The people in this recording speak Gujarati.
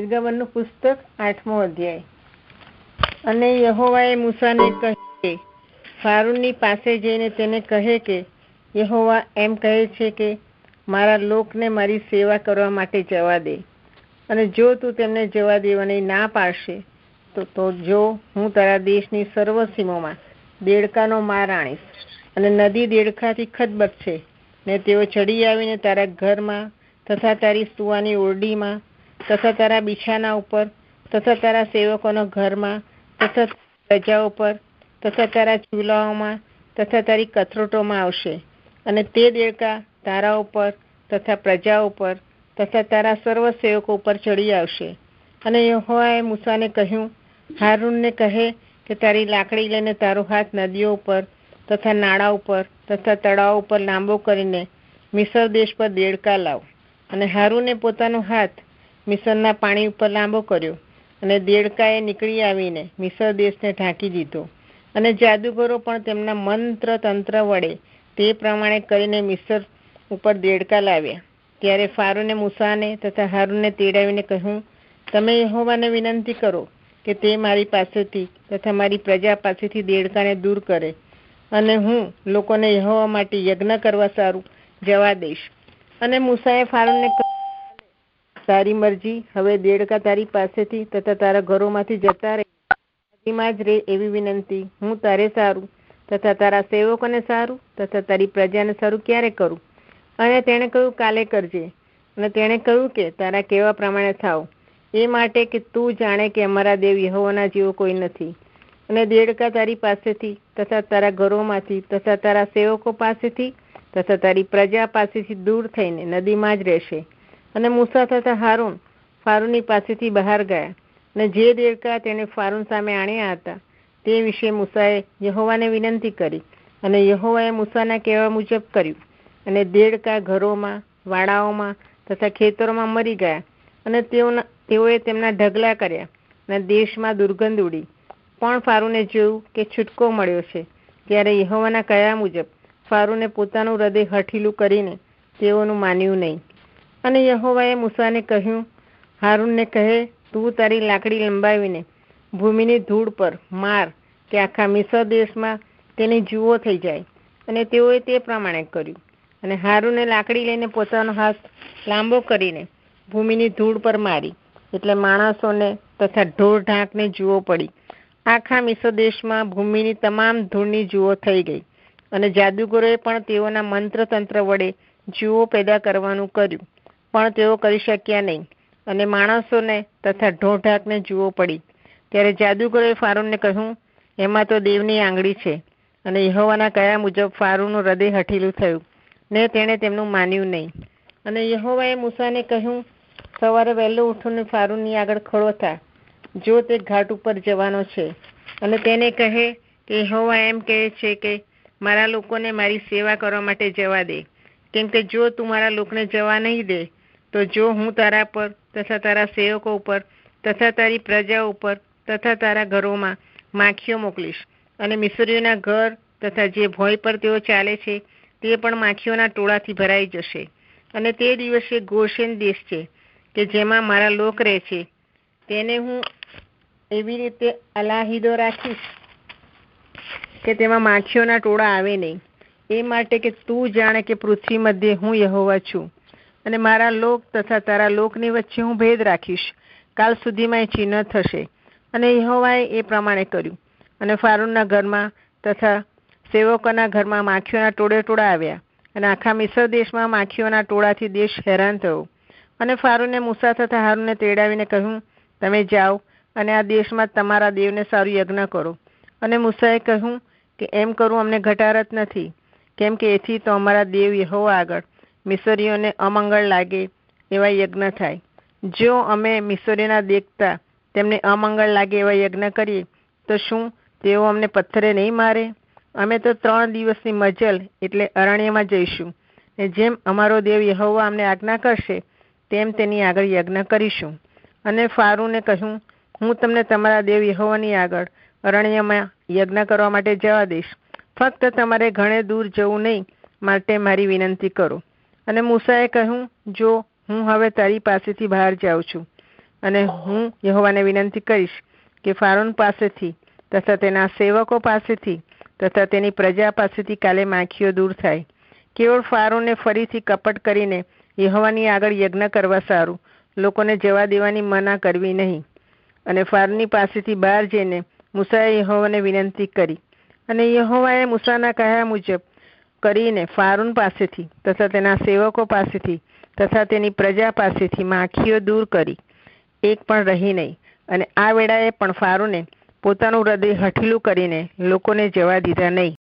નિર્ગમનનું પુસ્તક 8મો અધ્યાય। અને યહોવાએ મૂસાને કહે, ફારૂનની પાસે જઈને તેને કહે કે યહોવા એમ કહે છે કે મારા લોકને મારી સેવા કરવા માટે જવા દે, અને જો તું તેમને જવા દેવાની ના પાડશે તો જો હું તારા દેશની સર્વ સીમોમાં દેડકાનો માર આણીશ, અને નદી દેડકાથી ખદબદશે, ને તેઓ ચડી આવીને તારા ઘરમાં તથા તારી સુવાની ઓરડીમાં તથા તારા બિછાના ઉપર તથા તારા સેવકોના ઘરમાં તથા પ્રજા ઉપર તથા તારા ચૂલાઓમાં તથા તારી કથરોટોમાં આવશે, અને તે દેડકા તારા ઉપર તથા પ્રજા ઉપર તથા તારા સર્વ સેવકો ઉપર ચડી આવશે। અને યહોવાએ મૂસાને કહ્યું, હારૂનને કહે કે તારી લાકડી લઈને તારો હાથ નદીઓ ઉપર તથા નાળા ઉપર તથા તળાવ ઉપર લાંબો કરીને મિસર દેશ પર દેડકા લાવ। અને હારૂને પોતાનો હાથ મિસરના પાણી ઉપર લાંબો કર્યો, અને દેડકાએ નીકળી આવીને મિસર દેશને ઢાંકી દીધો, અને જાદુગરો પણ તેમના મંત્ર તંત્ર વડે તે પ્રમાણે કરીને મિસર ઉપર દેડકા લાવ્યા। ત્યારે ફારૂને મૂસાને તથા હારૂનને તેડાવીને કહ્યું, તમે યહોવાને વિનંતી કરો કે તે મારી પાસેથી તથા મારી પ્રજા પાસેથી દેડકાને દૂર કરે, અને હું લોકોને યહોવા માટે યજ્ઞ કરવા સારું જવા દઈશ। અને મૂસાએ ફારૂનને કહ્યું, તારી મરજી, હવે દેડકા તારી પાસેથી તથા તારા ઘરોમાંથી જતા રહે, નદીમાં જ રહે એવી વિનંતી હું તારે સારું તથા તારા સેવકોને સારું તથા તારી પ્રજાને સારું ક્યારે કરું? અને તેણે કહ્યું, કાલે કરજે। અને તેણે કહ્યું કે તારા કહેવા પ્રમાણે થાવ, એ માટે કે તું જાણે કે અમારા દેવ યહોવાના જેવો કોઈ નથી। અને દેડકા તારી પાસેથી તથા તારા ઘરોમાંથી તથા તારા સેવકો પાસેથી તથા તારી પ્રજા પાસેથી દૂર થઈને નદીમાં જ રહેશે। અને મૂસા તથા હારૂન ફારૂનની પાસેથી બહાર ગયા, અને જે દેડકા તેને ફારૂન સામે આણ્યા હતા તે વિશે મૂસાએ યહોવાને વિનંતી કરી, અને યહોવાએ મૂસાના કહેવા મુજબ કર્યું। અને દેડકા ઘરોમાં, વાડાઓમાં તથા ખેતરોમાં મરી ગયા, અને તેઓએ તેમના ઢગલા કર્યા, અને દેશમાં દુર્ગંધ ઉડી। પણ ફારૂને જોયું કે છૂટકો મળ્યો છે, ત્યારે યહોવાના કયા મુજબ ફારૂને પોતાનું હૃદય હઠીલું કરીને તેઓનું માન્યું નહીં। અને યહોવાએ મૂસાને કહ્યું, હારૂનને કહે, તું તારી લાકડી લંબાવીને ભૂમિની ધૂળ પર માર કે આખા મિસર દેશમાં તેની જુઓ થઈ જાય। અને તેઓએ તે પ્રમાણે કર્યું। અને હારૂને લાકડી લઈને પોતાનો હાથ લાંબો કરીને ભૂમિની ધૂળ પર મારી, એટલે માણસોને તથા ઢોર ઢાંકને જુઓ પડી। આખા મિસર દેશમાં ભૂમિની તમામ ધૂળની જુઓ થઈ ગઈ, અને જાદુગરોએ પણ તેઓના મંત્ર તંત્ર વડે જુઓ પેદા કરવાનું કર્યું, પણ તેઓ કરી શક્યા નહીં, અને માણસોને તથા ઢોર ઢાંકને જુઓ પડી। ત્યારે જાદુગરોએ ફારૂનને કહ્યું, એમાં તો દેવની આંગળી છે। અને યહોવાના કયા મુજબ ફારૂનનું હૃદય હઠીલું થયું, ને તેણે તેમનું માન્યું નહીં। અને યહોવાએ મૂસાને કહ્યું, સવારે વહેલો ઉઠીને ફારૂનની આગળ ખડો થા, જો તે ઘાટ ઉપર જવાનો છે, અને તેને કહે કે યહોવા એમ કહે છે કે મારા લોકોને મારી સેવા કરવા માટે જવા દે, કેમ કે જો તું મારા લોકોને જવા નહીં દે તો જો હું તારા પર તથા તારા સેવકો ઉપર તથા તારી પ્રજા ઉપર તથા તારા ઘરોમાં માખીઓ મોકલીશ, અને મિસરીઓના ઘર તથા જે ભોંય પર તેઓ ચાલે છે તે પણ માખીઓના ટોળાથી ભરાઈ જશે। અને તે દિવસે ગોશેન દેશ છે કે જેમાં મારા લોક રહે છે તેને હું એવી રીતે અલાહીદો રાખીશ કે તેમાં માખીઓના ટોળા આવે નહીં, એ માટે કે તું જાણે કે પૃથ્વી મધ્યે હું યહોવા છું। અને મારા લોક તથા તારા લોકની વચ્ચે હું ભેદ રાખીશ, કાલ સુધીમાં એ ચિહ્ન થશે। અને યહોવાએ એ પ્રમાણે કર્યું। અને ફારૂનના ઘરમાં તથા સેવકોના ઘરમાં માખીઓના ટોળે ટોળા આવ્યા, અને આખા મિસર દેશમાં માખીઓના ટોળાથી દેશ હેરાન થયો। અને ફારૂને મૂસા તથા હારૂનને તેડાવીને કહ્યું, તમે જાઓ અને આ દેશમાં તમારા દેવને સારું યજ્ઞ કરો। અને મૂસાએ કહ્યું કે એમ કરવું અમને ઘટારત નથી, કેમ કે એથી તો અમારા દેવ યહોવા આગળ મિસરીઓને અમંગળ લાગે એવા યજ્ઞ થાય। જો અમે મિસરીઓના દેખતા તેમને અમંગળ લાગે એવા યજ્ઞ કરીએ તો શું તેઓ અમને પથ્થરે નહીં મારે? અમે તો 3 દિવસની મજલ એટલે અરણ્યમાં જઈશું, ને જેમ અમારો દેવ યહોવા અમને આજ્ઞા કરશે તેમ તેની આગળ યજ્ઞ કરીશું। અને ફારૂને કહ્યું, હું તમને તમારા દેવ યહોવાની આગળ અરણ્યમાં યજ્ઞ કરવા માટે જવા દઈશ, ફક્ત તમારે ઘણે દૂર જવું નહીં માટે મારી વિનંતી કરો। અને મૂસાએ કહ્યું, જો હું હવે તારી પાસેથી બહાર જાઉં છું અને હું યહોવાને વિનંતી કરીશ કે ફારૂન પાસેથી તથા તેના સેવકો પાસેથી તથા તેની પ્રજા પાસેથી કાલે માખીઓ દૂર થાય. કેવળ ફારૂને ફરીથી કપટ કરીને યહોવાની આગળ યજ્ઞ કરવા સારું, લોકોને જવા દેવાની મના કરવી નહીં. અને ફારૂની પાસેથી બહાર જઈને મૂસાએ યહોવાને વિનંતી કરી, અને યહોવાએ મૂસાના કહ્યા મુજબ કરીને ફારૂન પાસેથી તથા તેના સેવકો પાસેથી તથા તેની પ્રજા પાસેથી માખીઓ દૂર કરી, એક પણ રહી નહીં. અને આ વેળાએ પણ ફારૂને પોતાનું હૃદય હઠીલું કરીને લોકોને જવા દીધા નહીં.